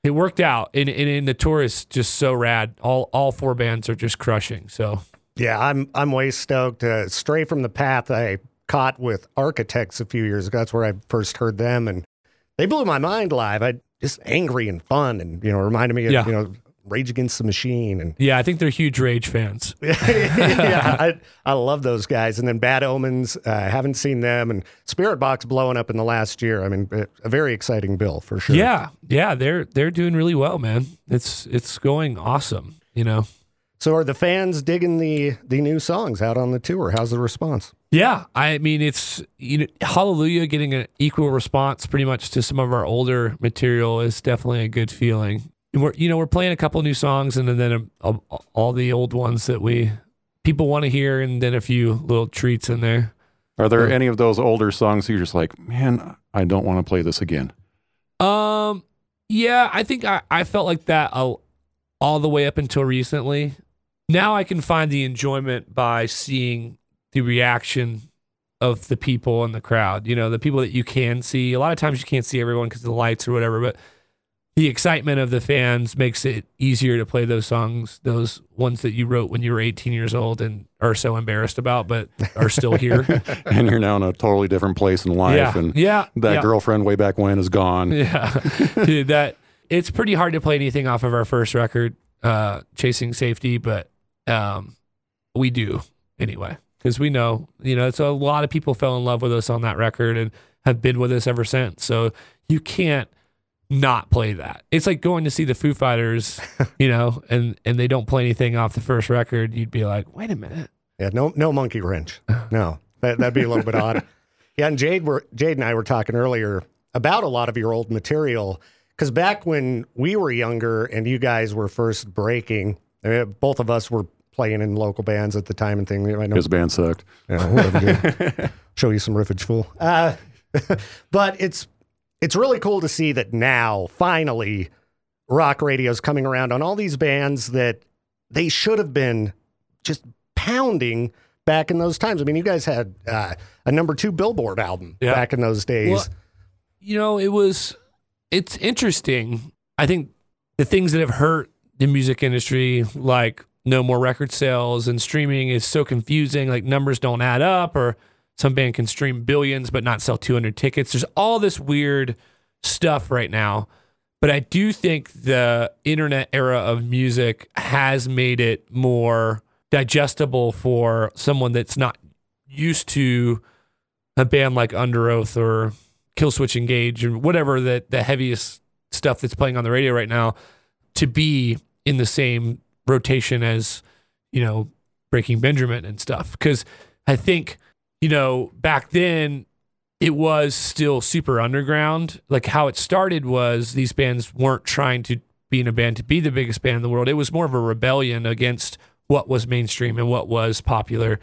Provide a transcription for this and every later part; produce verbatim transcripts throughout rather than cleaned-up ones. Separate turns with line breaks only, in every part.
it worked out, and, and, and the tour is just so rad. All all four bands are just crushing. So
yeah, I'm I'm way stoked. Uh, Stray from the Path, I caught with Architects a few years ago. That's where I first heard them, and they blew my mind live. I just angry and fun, and you know, reminded me of
yeah.
you know Rage Against the Machine, and
yeah, I think they're huge Rage fans.
yeah, I I love those guys. And then Bad Omens, I uh, haven't seen them, and Spirit Box blowing up in the last year. I mean, a very exciting bill for sure.
Yeah, yeah, they're they're doing really well, man. It's it's going awesome, you know.
So are the fans digging the the new songs out on the tour? How's the response?
Yeah, I mean, it's, you know, Hallelujah getting an equal response pretty much to some of our older material is definitely a good feeling. And we're, you know, we're playing a couple new songs, and then, then a, a, all the old ones that we people want to hear, and then a few little treats in there.
Are there any of those older songs you're just like, man, I don't want to play this again?
Um, yeah, I think I, I felt like that all, all the way up until recently. Now I can find the enjoyment by seeing the reaction of the people in the crowd, you know, the people that you can see. A lot of times you can't see everyone because of the lights or whatever, but the excitement of the fans makes it easier to play those songs, those ones that you wrote when you were eighteen years old and are so embarrassed about, but are still here.
And you're now in a totally different place in life.
Yeah,
and
yeah,
that
yeah.
girlfriend way back when is gone.
Yeah. Dude, that it's pretty hard to play anything off of our first record, uh, Chasing Safety, but um, we do anyway. Because we know, you know, it's a lot of people fell in love with us on that record and have been with us ever since. So you can't not play that. It's like going to see the Foo Fighters, you know, and, and they don't play anything off the first record. You'd be like, wait a minute.
Yeah, no no Monkey Wrench. No, that, that'd be a little bit odd. Yeah, and Jade, were, Jade and I were talking earlier about a lot of your old material. Because back when we were younger and you guys were first breaking, I mean, both of us were playing in local bands at the time and thing. I know
his band sucked.
Yeah, whatever. Show you some riffage, fool. Uh, but it's it's really cool to see that now, finally, rock radio is coming around on all these bands that they should have been just pounding back in those times. I mean, you guys had uh, a number two Billboard album
yeah.
back in those days.
Well, you know, it was, it's interesting. I think the things that have hurt the music industry, like no more record sales and streaming, is so confusing. Like numbers don't add up, or some band can stream billions but not sell two hundred tickets. There's all this weird stuff right now. But I do think the internet era of music has made it more digestible for someone that's not used to a band like Under Oath or Killswitch Engage or whatever the, the heaviest stuff that's playing on the radio right now, to be in the same rotation as, you know, Breaking Benjamin and stuff. Because I think, you know, back then it was still super underground. Like how it started was these bands weren't trying to be in a band to be the biggest band in the world. It was more of a rebellion against what was mainstream and what was popular.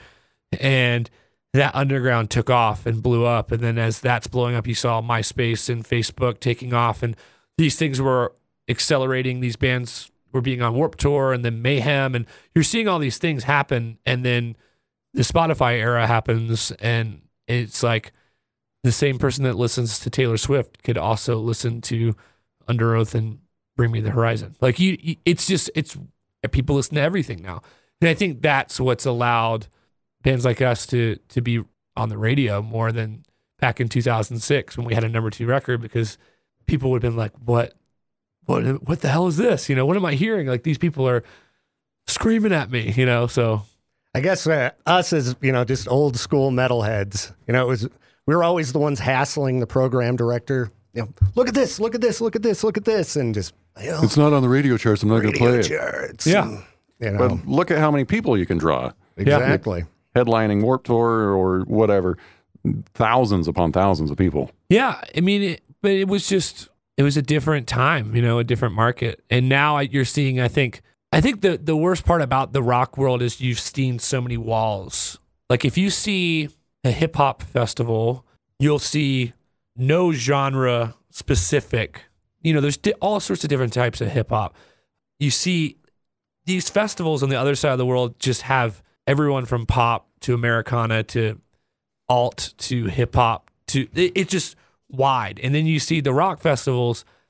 And that underground took off and blew up. And then as that's blowing up, you saw MySpace and Facebook taking off, and these things were accelerating. These bands were being on Warped Tour and then Mayhem, and you're seeing all these things happen. And then the Spotify era happens, and it's like the same person that listens to Taylor Swift could also listen to Under Oath and Bring Me the Horizon. Like you, you it's just, it's people listen to everything now. And I think that's what's allowed bands like us to to be on the radio more than back in two thousand six when we had a number two record, because people would have been like, what, what, what the hell is this? You know, what am I hearing? Like these people are screaming at me, you know? So
I guess uh, us as, you know, just old school metalheads, you know, it was, we were always the ones hassling the program director. You know, look at this, look at this, look at this, look at this. And just, you know,
it's not on the radio charts. I'm not going to play
charts.
it.
Yeah.
And, you know,
but look at how many people you can draw.
Exactly.
Yeah. Headlining Warped Tour or whatever, thousands upon thousands of people.
Yeah. I mean, it, but it was just, it was a different time, you know, a different market. And now you're seeing, I think, I think the, the worst part about the rock world is you've seen so many walls. Like if you see a hip hop festival, you'll see no genre specific, you know, there's di- all sorts of different types of hip hop. You see these festivals on the other side of the world just have everyone from pop to Americana to alt to hip hop to, it, it's just wide. And then you see the rock festivals,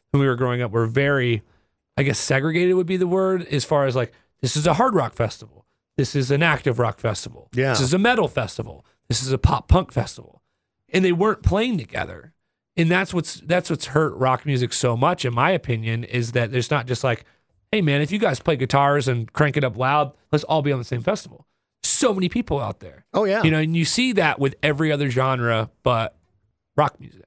when we were growing up were very, I guess segregated would be the word, as far as like, this is a hard rock festival. This is an active rock festival.
Yeah.
This is a metal festival. This is a pop punk festival. And they weren't playing together. And that's what's that's what's hurt rock music so much, in my opinion, is that there's not just like, hey man, if you guys play guitars and crank it up loud, let's all be on the same festival. So many people out there.
Oh yeah.
You know, and you see that with every other genre but rock music.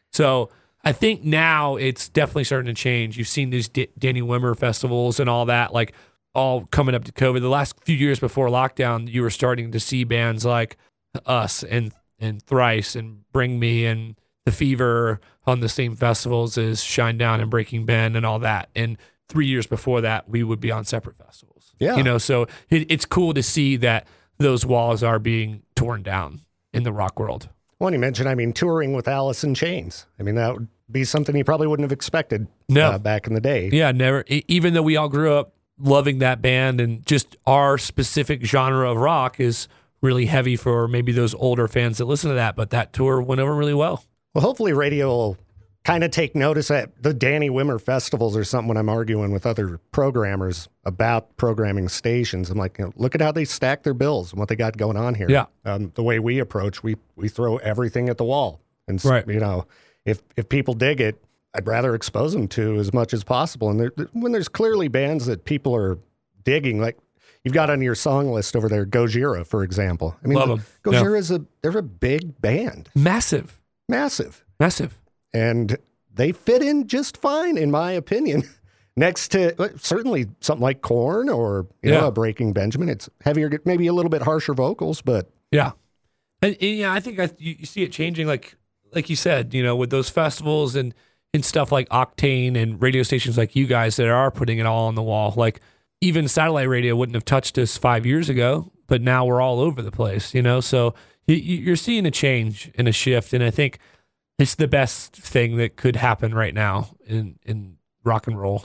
So I think now it's definitely starting to change. You've seen these D- Danny Wimmer festivals and all that, like all coming up to COVID. The last few years before lockdown, you were starting to see bands like Us and and Thrice and Bring Me and The Fever on the same festivals as Shinedown and Breaking Ben and all that. And three years before that, we would be on separate festivals.
Yeah.
You know, so it, it's cool to see that those walls are being torn down in the rock world.
Well, you mentioned, I mean, touring with Alice in Chains. I mean, that would be something you probably wouldn't have expected
No.
uh, back in the day.
Yeah, never. e- Even though we all grew up loving that band, and just our specific genre of rock is really heavy for maybe those older fans that listen to that, but that tour went over really well.
Well, hopefully radio will kind of take notice at the Danny Wimmer festivals or something when I'm arguing with other programmers about programming stations. I'm like, you know, look at how they stack their bills and what they got going on here.
Yeah.
Um, the way we approach, we we throw everything at the wall. And, s-
Right.
you know, if, if people dig it, I'd rather expose them to as much as possible. And there, when there's clearly bands that people are digging, like you've got on your song list over there, Gojira, for example. I mean,
Love
the-
'em.
Gojira
Yeah.
is a, they're a big band,
Massive,
massive.
massive.
And they fit in just fine, in my opinion. Next to well, certainly something like Korn or you
Yeah.
know, a Breaking Benjamin. It's heavier, maybe a little bit harsher vocals, but
Yeah, and, and yeah, I think I, you, you see it changing, like like you said, you know, with those festivals and and stuff like Octane and radio stations like you guys that are putting it all on the wall. Like even satellite radio wouldn't have touched us five years ago, but now we're all over the place, you know. So you, you're seeing a change and a shift, and I think it's the best thing that could happen right now in in rock and roll.